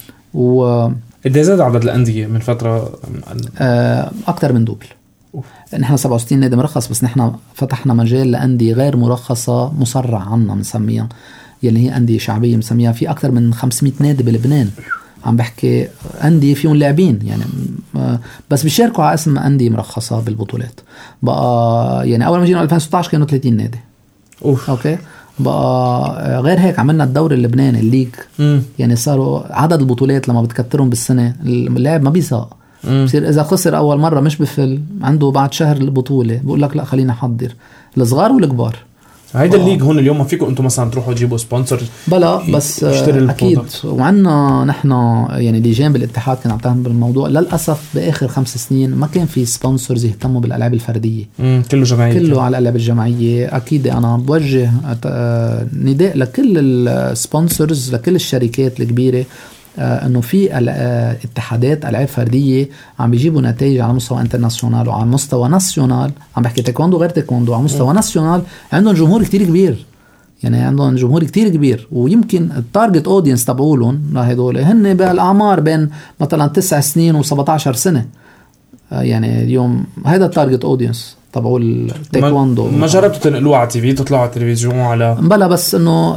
قد زاد عدد الانديه من فتره؟
اكثر من دوبل. نحن 67 نادي مرخص بس نحن فتحنا مجال لانديه غير مرخصه مسرع عنا بنسميها يلي هي أندية شعبية مسميها. في أكثر من 500 نادي بلبنان عم بحكي أندية فيهم لاعبين يعني بس بيشاركوا على اسم أندية مرخصة بالبطولات. بقى يعني أول ما جينا 2016 كانوا 30 نادي. أوكي بقى غير هيك عملنا الدوري اللبناني الليج. يعني صاروا عدد البطولات لما بتكترهم بالسنة اللاعب ما بيساق. بصير إذا خسر أول مرة مش بفل عنده بعد شهر البطولة بقول لك لا خلينا نحضر الصغار والكبار.
هيدا الليج هون اليوم ما فيكم انتم مثلا تروحوا تجيبوا سبونسر
بلا بس اكيد. وعنا نحن يعني لجان بالاتحاد كان عم تعمل بالموضوع. للاسف باخر 5 سنين ما كان في سبونسرز يهتموا بالالعاب الفرديه. كله جماعيه، كله على الالعاب الجماعيه. اكيد انا بوجه نداء لكل السبونسرز لكل الشركات الكبيره انه في اتحادات العاب فرديه عم بيجيبوا نتائج على مستوى انترناسيونال وعلى مستوى ناسيونال. عم بحكي تايكوندو غير تايكوندو على مستوى ناسيونال. عندهم جمهور كتير كبير يعني عندهم جمهور كتير كبير. ويمكن التارجت اودينس تبعولهم لهدول هن بالاعمار بين مثلا 9 سنين و17 سنه. يعني اليوم هذا التارجت اودينس تبعوا التايكوندو. ما
جربتوا تنقلوه على تي في تطلعوا على التلفزيون على
بلا بس انه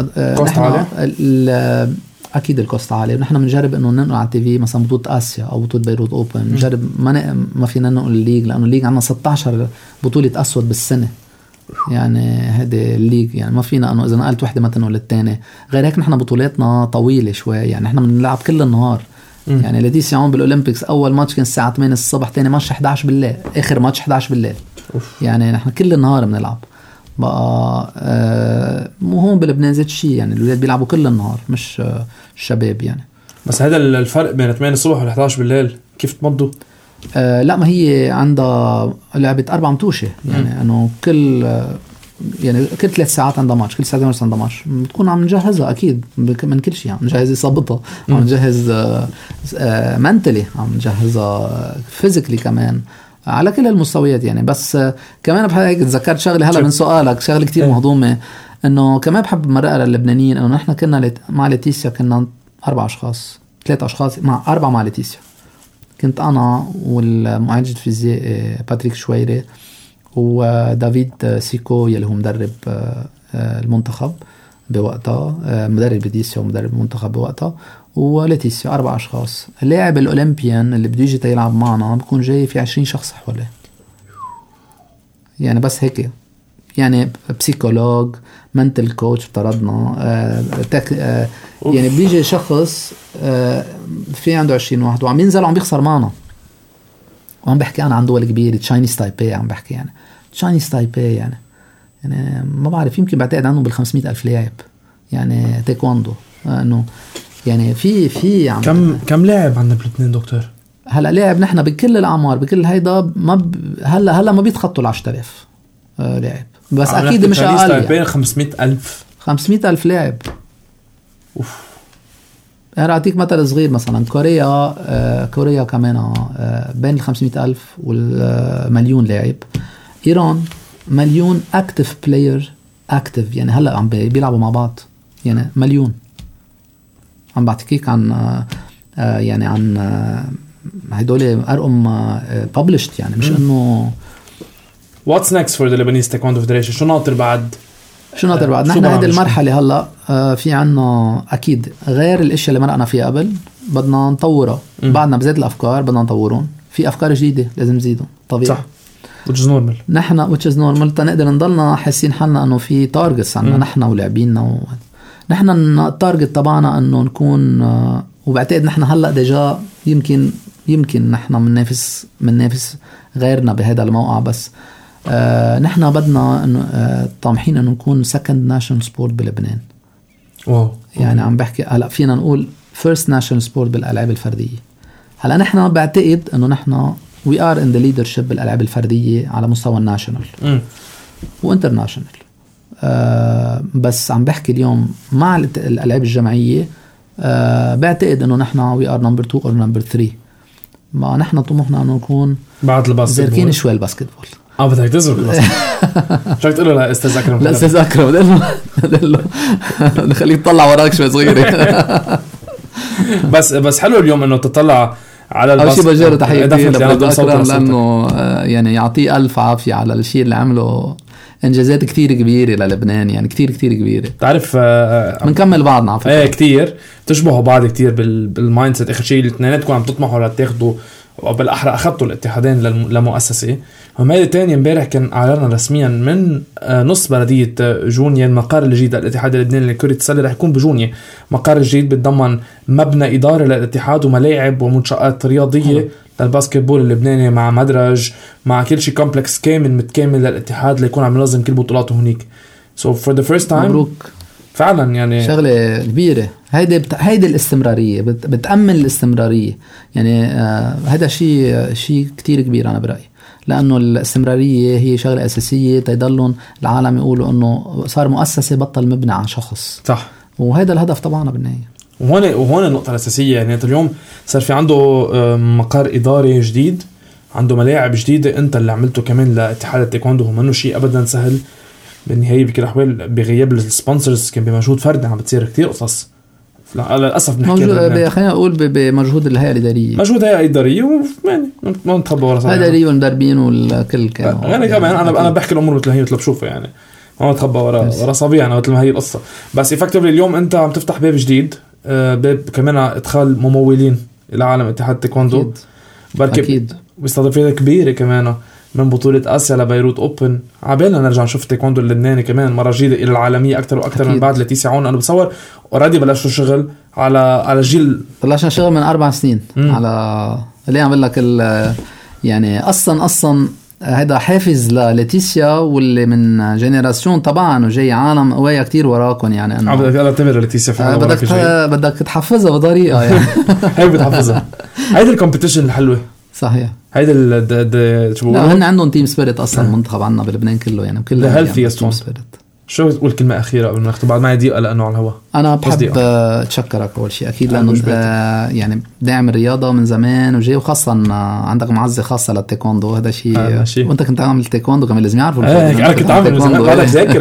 نحن اكيد الكوست عالي. ونحن بنجرب انه ننقل على التي في مثلا بطوله اسيا او بطوله بيروت اوبن. بنجرب ما فينا ننقل الليج لانه الليج عندنا 16 بطوله اسود بالسنه. يعني هذه الليج يعني ما فينا انه اذا نقلت وحده ما تنقل الثانيه. غير هيك نحن بطولاتنا طويله شوي يعني نحن بنلعب كل النهار. يعني لديس يوم بالاولمبيكس اول ماتش كان الساعه 8 الصبح، ثاني ماتش 11 بالليل، اخر ماتش 11 بالليل. يعني نحن كل النهار بنلعب. بقى وهون بلبنان زيت شيء يعني الولاد بيلعبوا كل النهار مش الشباب يعني.
بس هذا الفرق بين 8 الصبح و11 بالليل كيف تمضوا؟
لا ما هي عندها لعبة 4 متوشة يعني انه كل 3 ساعات عندها ماتش، كل ساعتين ونص عندها ماتش، بتكون عم نجهزها اكيد من كل شيء، عم نجهز اصابتها، عم نجهز منتلي، عم نجهزها فيزيكلي كمان على كل المستويات يعني. بس كمان بحب هيك تذكرت شغله هلا من سؤالك، شغله كتير مهضومه، انه كمان بحب مرقها للبنانيين، انه نحن كنا مع ليتيسيا كنا 4 أشخاص 3 أشخاص مع 4 مع ليتيسيا. كنت أنا والمعالج الفيزيائي باتريك شويري ودافيد سيكو يلي هو مدرب المنتخب بوقتها، مدرب ليتيسيا ومدرب المنتخب بوقتها، وليتيسيا 4 أشخاص. اللاعب الأولمبيان اللي بده يجي يلعب معنا بكون جاي في 20 شخص حواليه يعني، بس هيك يعني بسيكولوج منتل كوتش افترضنا يعني بيجي شخص في عنده 20 واحد وعم ينزل وعم بيخسر معنا، وعم بحكي أنا عن دول كبيرة تشاينيز تايبي، عم بحكي يعني تشاينيز تايبي يعني ما بعرف يمكن بعتقد عنهم بال500,000 لاعب يعني تايكواندو، انه يعني في
كم لاعب عندنا بلبنان دكتور؟
هلا لاعب نحن بكل الاعمار بكل هيدا هلا ما بيتخطوا ال10,000 لاعب، بس اكيد مش اقل يعني. 500,000 لاعب. انا اعطيك مثل صغير، مثلا كوريا كمان بين 500,000 والمليون لاعب. ايران مليون اكتف بلاير، اكتف يعني هلا عم بيلعبوا مع بعض يعني مليون. عم بعطيك عن يعني عن هدول ارقام published يعني، مش انه
what's next for the Lebanese Taekwondo Federation. شو ناطر بعد
نحن هذه المرحله هلا في عنا اكيد غير الاشياء اللي مرقنا فيها قبل، بدنا نطورها بعدنا بزيت الافكار، بدنا نطورهم في افكار جديده لازم نزيدهم طبيعي
صح، which is normal.
نحن which is normal تنقدر نضلنا حاسين حالنا انه في تارجتس عنا نحن ولاعبيننا نحن التارجت تبعنا انه نكون وبعتقد نحن هلا ديجا يمكن نحن مننافس غيرنا بهذا الموقع، بس نحن بدنا طامحين انه نكون second national sport بلبنان.
واو
يعني عم بحكي هلا فينا نقول first national sport بالالعاب الفرديه. هلا نحن بعتقد انه نحن we are in the leadership بالالعاب الفرديه على مستوى الناشونال وانترناشونال. بس عم بحكي اليوم مع الالعاب الجماعيه بعتقد انه نحن we are number 2 or number 3. ما نحن طموحنا انه نكون
بعد الباسكتبول
زركين شوي الباسكتبول.
بدك تزرق الباسكتبول. شو تقول له لا استاذ اكرم؟
لا استاذ اكرم قل له نخليه يطلع وراك شوي صغيره.
بس حلو اليوم انه تطلع على
الباسكت. أول شيء بجرد تحياتي لأكرم لأنه يعني يعطيه ألف عافية على الشيء اللي عمله، إنجازات كتير كبيرة للبنان يعني كتير كبيرة.
تعرف
منكمل بعضنا على فكرة.
كتير تشبهوا بعض كتير بالمايند سيت. آخر شيء الاثنيناتكم عم تطمحوا لتاخدوا، وبالأحرى أخذتوا الاتحادين لمؤسسة. وماذا تاني امبارح كان أعلنا رسميا من نص بلدية جونيا المقر الجديد للاتحاد اللبناني لكرة السلة رح يكون بجونيا. مقر الجديد بتضمن مبنى إداري للاتحاد وملاعب ومنشآت رياضية للباسكتبول اللبناني مع مدرج مع كل شيء كومبلكس كامل متكامل للاتحاد ليكون عم ينظم كل بطولاته هنيك. So for the first time
مبروك
فعلا يعني
شغلة كبيرة. هيدي الاستمرارية بتأمن الاستمرارية يعني. هذا شيء كتير كبير أنا برأيي، لأنه الاستمرارية هي شغلة أساسية تيضلون العالم يقولوا أنه صار مؤسسة بطل مبنى عن شخص.
صح،
وهذا الهدف طبعا بالنهاية.
وهون النقطة الأساسية يعني اليوم صار في عنده مقر إداري جديد، عنده ملاعب جديدة. أنت اللي عملته كمان لاتحاد التايكوندو هو منه شيء أبدا سهل بالنهاية. بكل الأحوال بغياب السبونسرز كان بمجهود فردي عم بتصير كتير قصص للأسف
نحكي خلينا نقول بمجهود الهيئة الإدارية،
مجهود الهيئة الإدارية ويعني ما نتخبى ورا صراحة
الإدارية والمدربين والكل كانوا
يعني كمان أنا بحكي الأمور مثل هي مثل بشوفها يعني ما نتخبى ورا صبية أنا مثل ما هي القصة. بس إفكتفلي اليوم أنت عم تفتح باب جديد، باب كمان إدخال ممولين إلى عالم اتحاد التايكوندو.
أكيد
باستضافية كبيرة كمان من بطولة آسيا لبيروت أوبن. عبالنا نرجع نشوف التايكوندو اللبناني كمان مرة جديدة إلى العالمية أكتر وأكتر أكيد. من بعد لتيسيا عون. أنا بصور أوريدي بلشوا شغل على جيل،
بلشنا شغل من 4 سنين على اللي عم لك يعني أصلا هذا حافز لليتيسيا واللي من جينيراسيون طبعا وجاي عالم قوية كتير وراكم يعني. أنا
بدك أعتبر ليتيسيا
بدك تحفزها بطريقة يعني.
هي بتحفزها. هيدا الكومبيتيشن الحلوة
صحيح.
هيدا شو
لا هن عندهم تيم سبيريت اصلا المنتخب عندنا بلبنان كله يعني كل
هيلثيست تيم سبيريت. شو بتقول كلمة أخيرة قبل ما نختم بعد ما يضيق لأنه على الهواء؟
أنا بحب أتشكرك أول شيء أكيد لأنه يعني داعم الرياضة من زمان وجاي وخاصة عندك معزة خاصة للتايكوندو هذا شيء وأنت كنت عامل تايكوندو كمان لازم يعرفوا
أنا كنت عامل من زمان بعدك ذاكر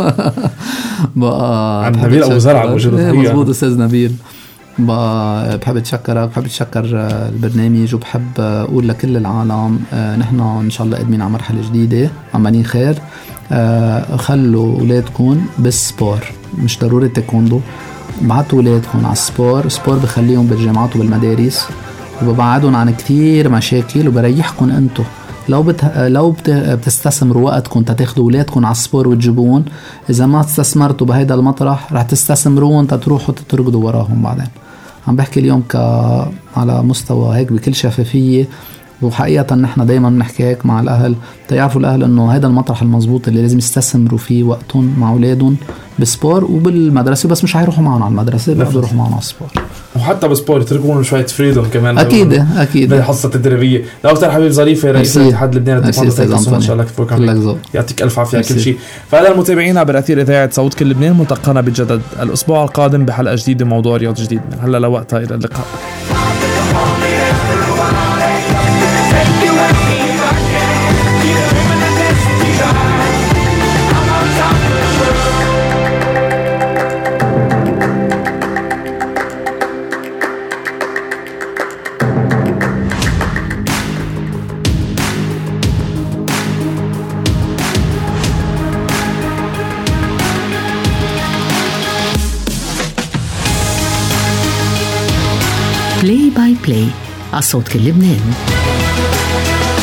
بقى
عند نبيل أبو زرع
مزبوط أستاذ نبيل. بحب أتشكرك بحب أتشكر البرنامج وبحب أقول لكل العالم نحن إن شاء الله قادمين على مرحلة جديدة عمالين خير. خلوا أولادكم بالسبور مش ضروري تايكوندو بعتوا أولادكم على السبور بخليهم بالجامعات وبالمدارس وببعدهم عن كتير مشاكل وبريحكم أنتو لو بتستثمروا وقتكم تاخدوا أولادكم على السبور وتجيبون. إذا ما استثمرتوا بهيدا المطرح رح تستثمرون تروحوا تترقدوا وراهم بعدين. عم بحكي اليوم على مستوى هيك بكل شفافية وحقيقة نحن دايما بنحكي هيك مع الأهل تعرفوا الأهل إنه هذا المطرح المضبوط اللي لازم يستثمروا فيه وقتهم مع أولادهم بالسبور وبالمدرسة بس مش هيروحوا معهم على المدرسة بيقدروا يروحوا معهم على السبور
وحتى بالسبور يتركون شوية فريدوم كمان
أكيد
بالحصة التدريبية. دكتور حبيب ظريفة رئيس اتحاد لبنان للتايكوندو إن شاء الله كيفكم يعطيك ألف عافية كل شيء. فهذا المتابعين بأثير إذاعة صوت كل لبنان ملتقانا بجدد الأسبوع القادم بحلقة جديدة موضوع رياض جديد من هلا لوقتها. إلى اللقاء.
بلاي باي بلاي على صوت كل لبنان.